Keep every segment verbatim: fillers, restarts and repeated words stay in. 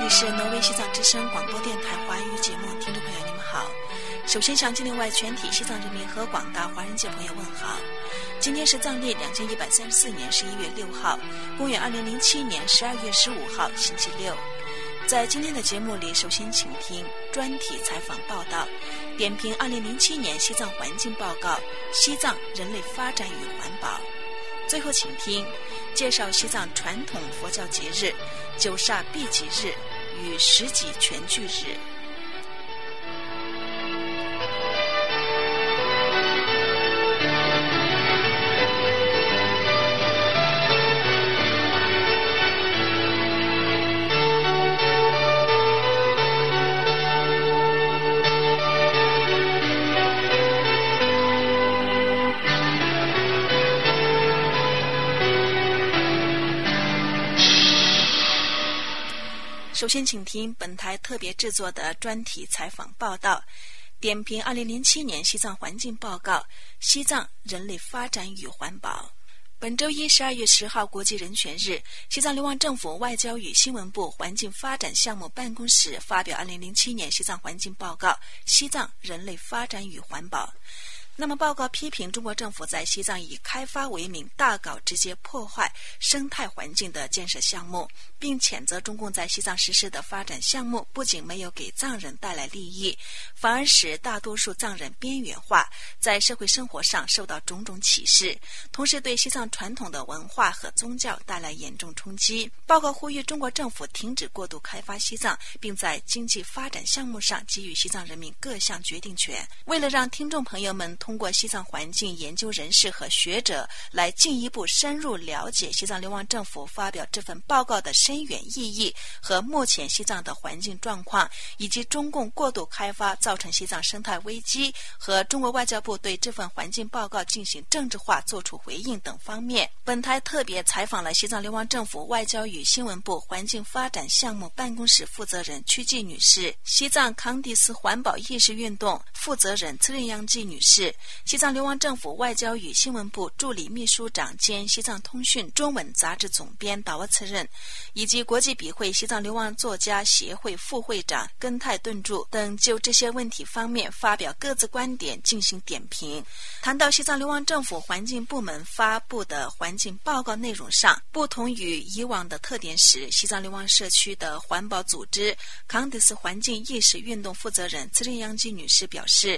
里是挪威西藏之声广播电台华语节目，听众朋友你们好。首先向境内外全体西藏人民和广大华人界朋友问好。今天是藏历两千一百三十四年十一月六号，公元二零零七年十二月十五号，星期六。在今天的节目里，首先请听专题采访报道，点评二零零七年西藏环境报告，西藏人类发展与环保。最后请听介绍西藏传统佛教节日九煞避吉日与十己全聚日。首先请听本台特别制作的专题采访报道，点评二零零七年西藏环境报告，西藏人类发展与环保。本周一十二月十号国际人权日，西藏流亡政府外交与新闻部环境发展项目办公室发表二零零七年西藏环境报告，西藏人类发展与环保。那么报告批评中国政府在西藏以开发为名大搞直接破坏生态环境的建设项目，并谴责中共在西藏实施的发展项目不仅没有给藏人带来利益，反而使大多数藏人边缘化，在社会生活上受到种种歧视，同时对西藏传统的文化和宗教带来严重冲击。报告呼吁中国政府停止过度开发西藏，并在经济发展项目上给予西藏人民各项决定权。为了让听众朋友们通过西藏环境研究人士和学者来进一步深入了解西藏流亡政府发表这份报告的深远意义和目前西藏的环境状况，以及中共过度开发造成西藏生态危机和中国外交部对这份环境报告进行政治化作出回应等方面，本台特别采访了西藏流亡政府外交与新闻部环境发展项目办公室负责人曲季女士，西藏康迪斯环保意识运动负责人次任央纪女士，西藏流亡政府外交与新闻部助理秘书长兼西藏通讯中文杂志总编达沃次任，以及国际笔会西藏流亡作家协会副会长根泰顿柱等，就这些问题方面发表各自观点进行点评。谈到西藏流亡政府环境部门发布的环境报告内容上，不同于以往的特点时，西藏流亡社区的环保组织康迪斯环境意识运动负责人次任央纪女士表示，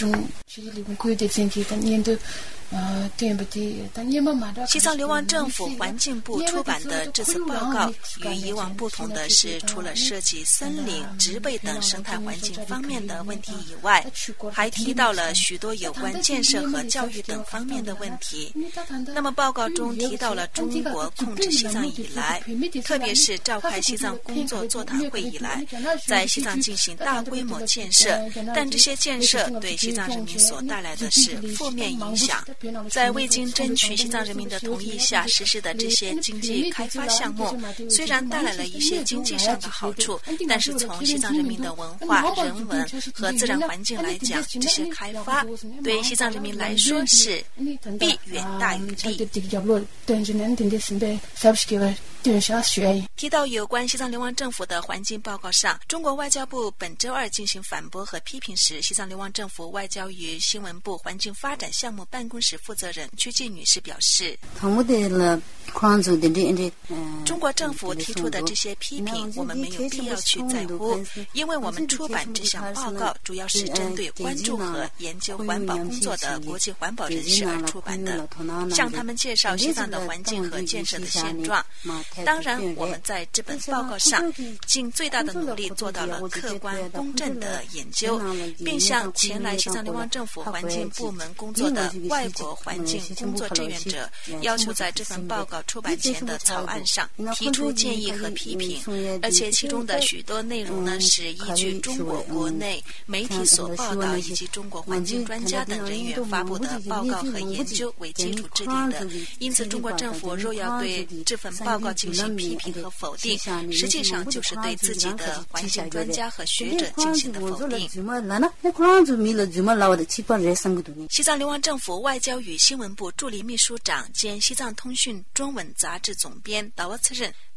西藏流亡政府环境部出版的这次报告与以往不同的是，除了涉及森林、植被等生态环境方面的问题以外，还提到了许多有关建设和教育等方面的问题。那么报告中提到了中国控制西藏以来，特别是召开西藏工作座谈会以来，在西藏进行大规模建设，但这些建设对西藏人民所带来的是负面影响。在未经争取西藏人民的同意下实施的这些经济开发项目，虽然带来了一些经济上的好处，但是从西藏人民的文化、人文和自然环境来讲，这些开发对西藏人民来说是弊远大于利。提到有关西藏流亡政府的环境报告上，中国外交部本周二进行反驳和批评时，西藏流亡政府外交与新闻部环境发展项目办公室负责人曲季女士表示，中国政府提出的这些批评我们没有必要去在乎，因为我们出版这项报告主要是针对关注和研究环保工作的国际环保人士而出版的，向他们介绍西藏的环境和建设的现状。当然我们在这本报告上尽最大的努力做到了客观公正的研究，并向前来西藏流亡政府环境部门工作的外国环境工作志愿者要求在这份报告出版前的草案上提出建议和批评，而且其中的许多内容呢是依据中国国内媒体所报道以及中国环境专家等人员发布的报告和研究为基础制定的，因此中国政府若要对这份报告进行批评和否定，实际上就是对自己的环境专家和学者进行的否定。西藏流亡政府外交与新闻部助理秘书长兼西藏通讯中文杂志总编达沃次任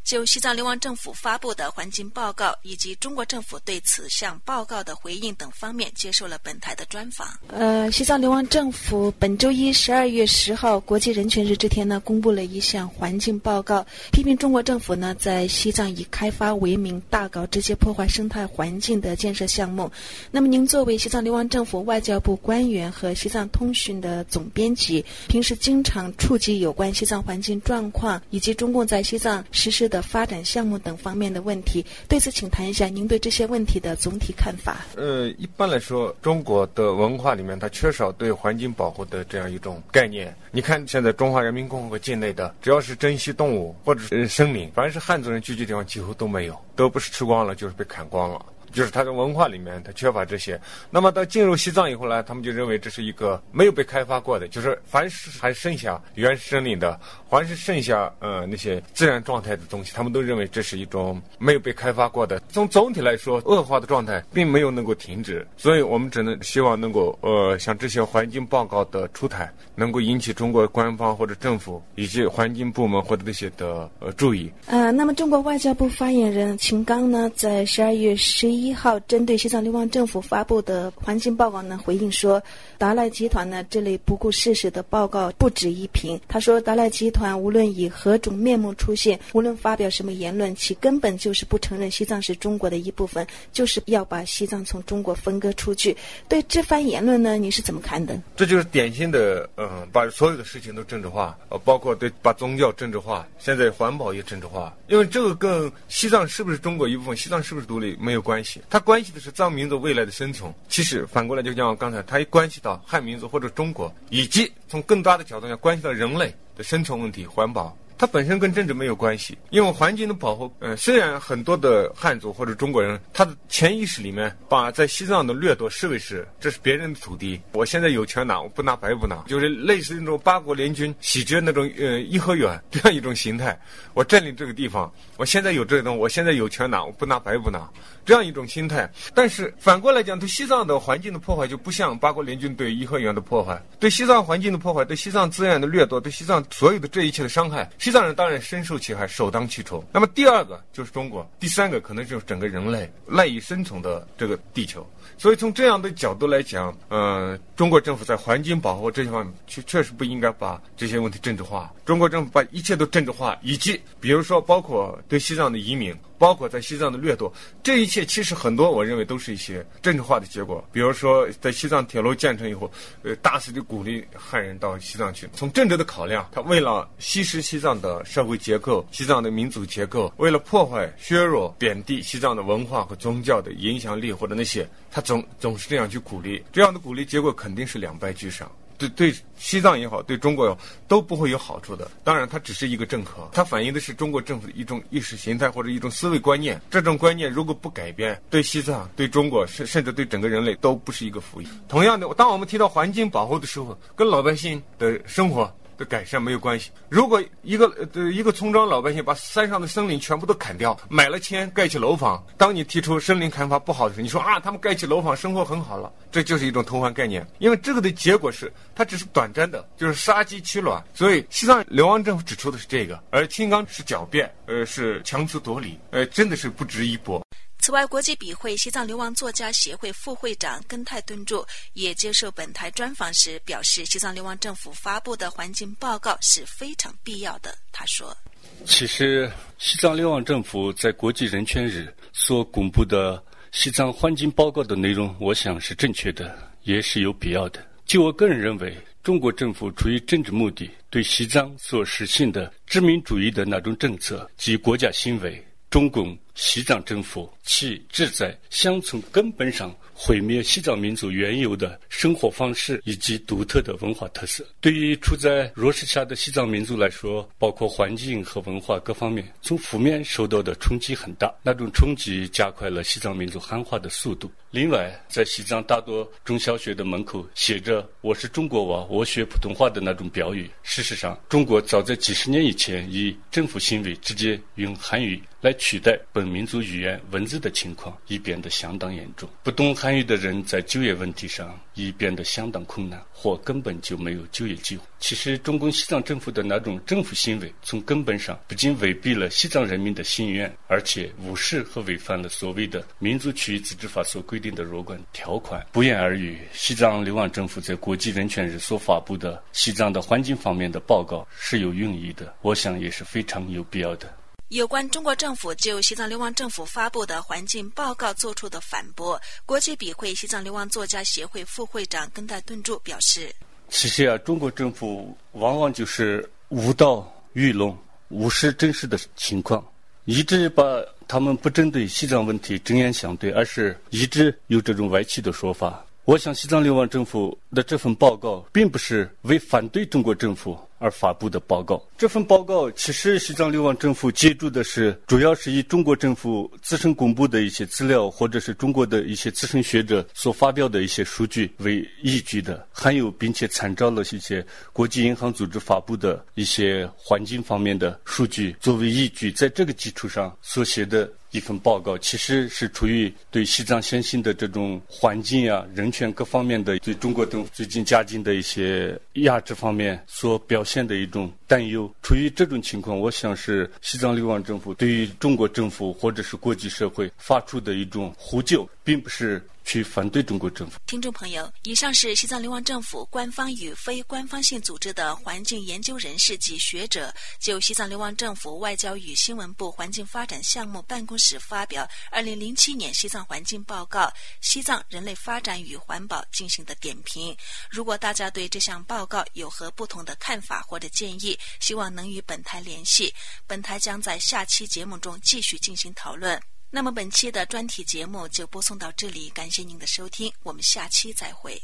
就西藏流亡政府发布的环境报告以及中国政府对此项报告的回应等方面接受了本台的专访。呃，西藏流亡政府本周一十二月十号国际人权日这天呢，公布了一项环境报告，批评中国政府呢在西藏以开发为名大搞直接破坏生态环境的建设项目。那么您作为西藏流亡政府外交部官员和西藏通讯的总编辑，平时经常触及有关西藏环境状况以及中共在西藏实施的发展项目等方面的问题，对此请谈一下您对这些问题的总体看法。 呃，一般来说，中国的文化里面它缺少对环境保护的这样一种概念。你看现在中华人民共和国境内的，只要是珍稀动物或者是生灵，凡是汉族人聚集的地方几乎都没有，都不是吃光了就是被砍光了，就是他的文化里面他缺乏这些。那么到进入西藏以后呢，他们就认为这是一个没有被开发过的，就是凡是还剩下原始森林的，凡是剩下呃那些自然状态的东西，他们都认为这是一种没有被开发过的。从总体来说，恶化的状态并没有能够停止，所以我们只能希望能够呃像这些环境报告的出台，能够引起中国官方或者政府以及环境部门或者这些的呃注意。 呃，那么中国外交部发言人秦刚呢，在十二月十一一号针对西藏流亡政府发布的环境报告呢回应说，达赖集团呢这类不顾事实的报告不值一评。他说，达赖集团无论以何种面目出现，无论发表什么言论，其根本就是不承认西藏是中国的一部分，就是要把西藏从中国分割出去。对这番言论呢，你是怎么看的？ 这就是典型的嗯，把所有的事情都政治化，呃，包括对把宗教政治化，现在环保也政治化。因为这个跟西藏是不是中国一部分，西藏是不是独立没有关系，它关系的是藏民族未来的生存。其实反过来就像刚才，它也关系到汉民族或者中国，以及从更大的角度上关系到人类的生存问题、环保。它本身跟政治没有关系，因为环境的保护，呃，虽然很多的汉族或者中国人，他的潜意识里面把在西藏的掠夺视为是这是别人的土地，我现在有权拿，我不拿白不拿，就是类似那种八国联军洗劫那种呃颐和园这样一种形态。我占领这个地方，我现在有这个东西，我现在有权拿，我不拿白不拿，这样一种心态。但是反过来讲，对西藏的环境的破坏就不像八国联军对颐和园的破坏，对西藏环境的破坏，对西藏资源的掠夺，对西藏所有的这一切的伤害，西藏人当然深受其害，首当其冲。那么第二个就是中国，第三个可能就是整个人类赖以生存的这个地球。所以从这样的角度来讲，呃，中国政府在环境保护这些方面确确实不应该把这些问题政治化。中国政府把一切都政治化，以及比如说包括对西藏的移民，包括在西藏的掠夺，这一切其实很多我认为都是一些政治化的结果。比如说在西藏铁路建成以后，呃，大肆的鼓励汉人到西藏去，从政治的考量，他为了稀释西藏的社会结构、西藏的民族结构，为了破坏、削弱、贬低西藏的文化和宗教的影响力或者那些，他总总是这样去鼓励，这样的鼓励结果肯定是两败俱伤。对对西藏也好，对中国也好，都不会有好处的。当然它只是一个政客，它反映的是中国政府的一种意识形态或者一种思维观念。这种观念如果不改变，对西藏、对中国甚甚至对整个人类都不是一个福音。同样的，当我们提到环境保护的时候，跟老百姓的生活的改善没有关系。如果一个呃一个村庄老百姓把山上的森林全部都砍掉，买了钱盖起楼房，当你提出森林砍伐不好的时候，你说啊他们盖起楼房生活很好了，这就是一种偷换概念。因为这个的结果是它只是短暂的，就是杀鸡取卵。所以西藏流亡政府指出的是这个，而青冈是狡辩，呃是强词夺理，呃真的是不值一驳。 此外，国际笔会西藏流亡作家协会副会长根泰敦柱也接受本台专访时表示，西藏流亡政府发布的环境报告是非常必要的。他说， 其实西藏流亡政府在国际人权日所公布的西藏环境报告的内容，我想是正确的，也是有必要的。就我个人认为，中国政府出于政治目的，对西藏所实行的殖民主义的那种政策及国家行为，中共西藏政府其旨在想从根本上毁灭西藏民族原有的生活方式以及独特的文化特色。对于处在弱势下的西藏民族来说，包括环境和文化各方面，从负面受到的冲击很大，那种冲击加快了西藏民族汉化的速度。另外，在西藏大多中小学的门口写着我是中国娃，我学普通话的那种标语，事实上中国早在几十年以前以政府行为直接用汉语来取代本民族语言文字的情况已变得相当严重，不懂汉语的人在就业问题上已变得相当困难，或根本就没有就业机会。其实中共西藏政府的那种政府行为从根本上不仅违背了西藏人民的心愿，而且无视和违反了所谓的民族区域自治法所规定的若干条款。不言而喻，西藏流亡政府在国际人权日所发布的西藏的环境方面的报告是有用意的，我想也是非常有必要的。 有关中国政府就西藏流亡政府发布的环境报告做出的反驳，国际笔会西藏流亡作家协会副会长根代顿柱表示， 其实啊，中国政府往往就是误导愚弄，无视真实的情况，一直把他们不针对西藏问题正言相对，而是一直有这种歪曲的说法。我想西藏流亡政府的这份报告并不是为反对中国政府而发布的报告，这份报告其实西藏流亡政府借助的是主要是以中国政府自身公布的一些资料，或者是中国的一些资深学者所发表的一些数据为依据的，还有并且参照了一些国际银行组织发布的一些环境方面的数据作为依据，在这个基础上所写的一份报告，其实是出于对西藏先行的这种环境啊、人权各方面的对中国政府最近加紧的一些压制方面所表现的一种担忧。出于这种情况，我想是西藏流亡政府对于中国政府或者是国际社会发出的一种呼救，并不是去反对中国政府。 听众朋友，以上是西藏流亡政府官方与非官方性组织的环境研究人士及学者就西藏流亡政府外交与新闻部环境发展项目办公室发表二零零七年西藏环境报告西藏人类发展与环保进行的点评。如果大家对这项报告有何不同的看法或者建议，希望能与本台联系，本台将在下期节目中继续进行讨论。那么本期的专题节目就播送到这里，感谢您的收听，我们下期再会。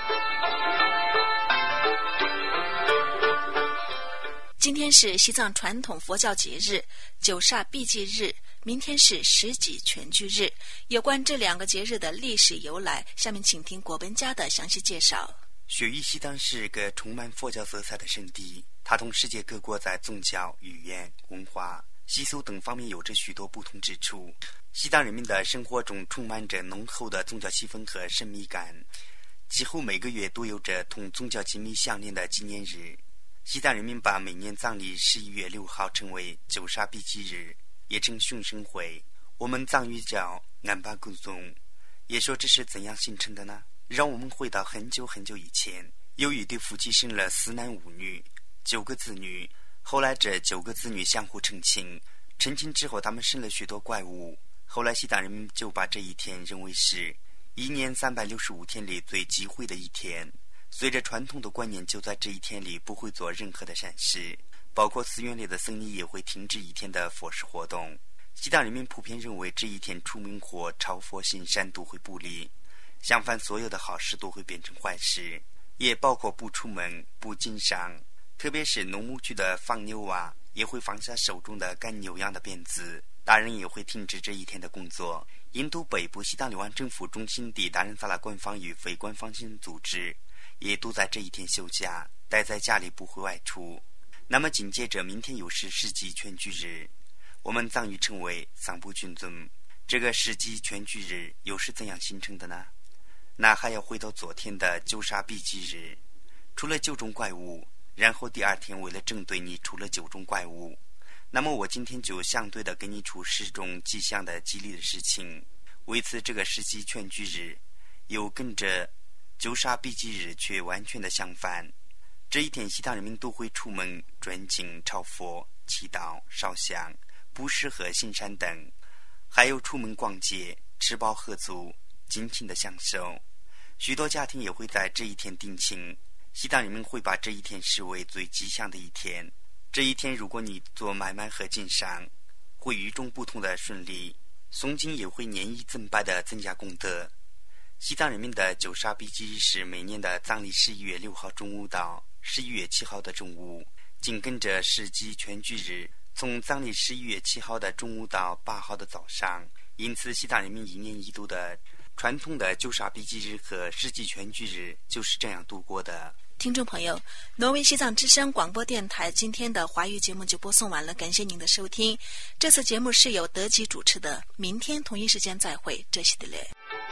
今天是西藏传统佛教节日九煞避忌日，明天是十己全聚日。有关这两个节日的历史由来，下面请听果本家的详细介绍。 雪域西藏是个充满佛教色彩的圣地，它同世界各国在宗教、语言、文化、习俗等方面有着许多不同之处。西藏人民的生活中充满着浓厚的宗教气氛和神秘感，几乎每个月都有着同宗教紧密相连的纪念日。西藏人民把每年藏历十一月六号称为九煞避忌日，也称熊生会，我们藏语叫安巴古宗。也说这是怎样形成的呢？让我们回到很久很久以前，有一对夫妻生了四男五女，九个子女。后来这九个子女相互成亲，成亲之后他们生了许多怪物。后来西藏人民就把这一天认为是一年三百六十五天里最忌讳的一天。随着传统的观念，就在这一天里不会做任何的善事，包括寺院里的僧尼也会停止一天的佛事活动。西藏人民普遍认为这一天出门或朝佛行善都会不利，相反所有的好事都会变成坏事，也包括不出门、不经商，特别是农牧区的放牛啊，也会放下手中的赶牛羊的辫子，大人也会停止这一天的工作。印度北部西藏流亡政府中心地达仁萨拉官方与非官方性组织也都在这一天休假，待在家里不会外出。那么紧接着明天又是十己全聚日，我们藏语称为桑布军尊。这个十己全聚日又是怎样形成的呢？那还要回到昨天的九煞避忌日，除了九种怪物，然后第二天为了针对你除了九种怪物，那么我今天就相对的给你出十种吉祥的吉利的事情。为此这个十己全聚日又跟着九煞避忌日却完全的相反。这一天西藏人民都会出门转经朝佛、祈祷、烧香、布施和行善等，还有出门逛街、吃饱喝足、尽情的享受。许多家庭也会在这一天定亲，西藏人民会把这一天视为最吉祥的一天。这一天如果你做买卖和经商，会与众不同的顺利，诵经也会年益增百的增加功德。西藏人民的九煞避忌日是每年的藏历十一月六号中午到十一月七号的中午，紧跟着十己全聚日，从藏历十一月七号的中午到八号的早上。因此西藏人民一年一度的传统的九煞避忌日和十己全聚日就是这样度过的。 听众朋友，挪威西藏之声广播电台今天的华语节目就播送完了，感谢您的收听。这次节目是由德吉主持的，明天同一时间再会，这是的嘞。